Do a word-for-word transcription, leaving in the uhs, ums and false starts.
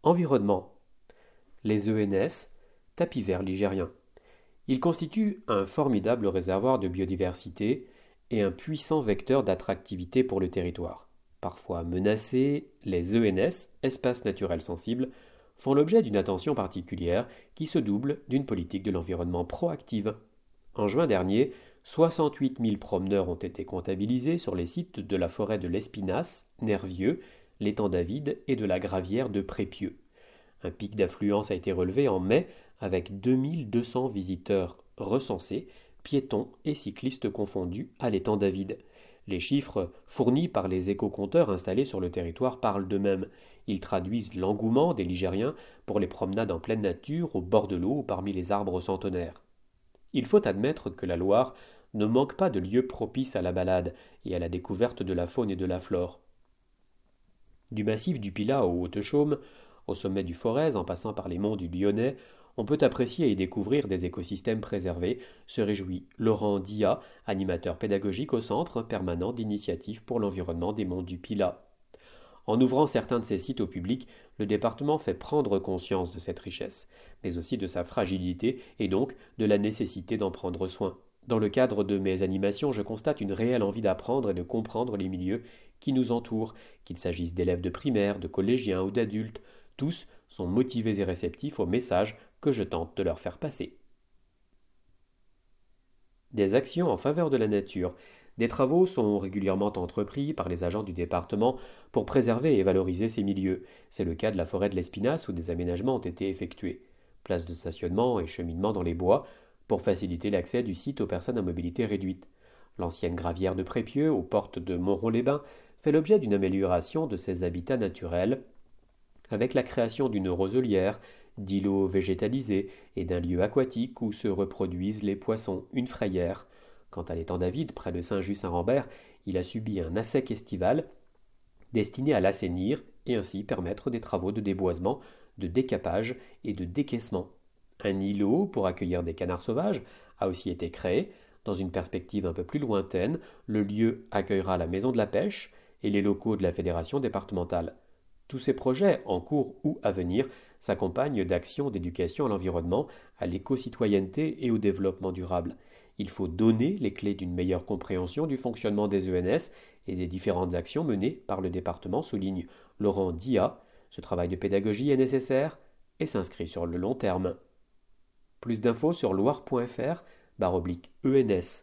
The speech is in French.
Environnement. Les E N S, tapis vert ligérien. Ils constituent un formidable réservoir de biodiversité et un puissant vecteur d'attractivité pour le territoire. Parfois menacés, les E N S, espaces naturels sensibles, font l'objet d'une attention particulière qui se double d'une politique de l'environnement proactive. En juin dernier, soixante-huit mille promeneurs ont été comptabilisés sur les sites de la forêt de l'Espinasse, Nervieux, l'étang David et de la Gravière de Prépieux. Un pic d'affluence a été relevé en mai avec deux mille deux cents visiteurs recensés, piétons et cyclistes confondus, à l'étang David. Les chiffres fournis par les éco-compteurs installés sur le territoire parlent d'eux-mêmes. Ils traduisent l'engouement des Ligériens pour les promenades en pleine nature, au bord de l'eau ou parmi les arbres centenaires. Il faut admettre que la Loire ne manque pas de lieux propices à la balade et à la découverte de la faune et de la flore. Du massif du Pilat aux Hautes-Chaumes, au sommet du Forez, en passant par les monts du Lyonnais, on peut apprécier et découvrir des écosystèmes préservés, se réjouit Laurent Dia, animateur pédagogique au Centre permanent d'initiative pour l'environnement des monts du Pilat. En ouvrant certains de ces sites au public, le département fait prendre conscience de cette richesse, mais aussi de sa fragilité et donc de la nécessité d'en prendre soin. Dans le cadre de mes animations, je constate une réelle envie d'apprendre et de comprendre les milieux qui nous entourent, qu'il s'agisse d'élèves de primaire, de collégiens ou d'adultes. Tous sont motivés et réceptifs au message que je tente de leur faire passer. Des actions en faveur de la nature. Des travaux sont régulièrement entrepris par les agents du département pour préserver et valoriser ces milieux. C'est le cas de la forêt de l'Espinasse où des aménagements ont été effectués. Places de stationnement et cheminement dans les bois pour faciliter l'accès du site aux personnes à mobilité réduite. L'ancienne gravière de Prépieux, aux portes de Montron-les-Bains, fait l'objet d'une amélioration de ses habitats naturels avec la création d'une roselière, d'îlots végétalisés et d'un lieu aquatique où se reproduisent les poissons, une frayère. Quant à l'étang David, près de Saint-Just-Saint-Rambert, il a subi un assec estival destiné à l'assainir et ainsi permettre des travaux de déboisement, de décapage et de décaissement. Un îlot pour accueillir des canards sauvages a aussi été créé. Dans une perspective un peu plus lointaine, le lieu accueillera la maison de la pêche et les locaux de la fédération départementale. Tous ces projets, en cours ou à venir, s'accompagnent d'actions d'éducation à l'environnement, à l'éco-citoyenneté et au développement durable. Il faut donner les clés d'une meilleure compréhension du fonctionnement des E N S et des différentes actions menées par le département, souligne Laurent Dia. Ce travail de pédagogie est nécessaire et s'inscrit sur le long terme. Plus d'infos sur loire point f r barre oblique E N S.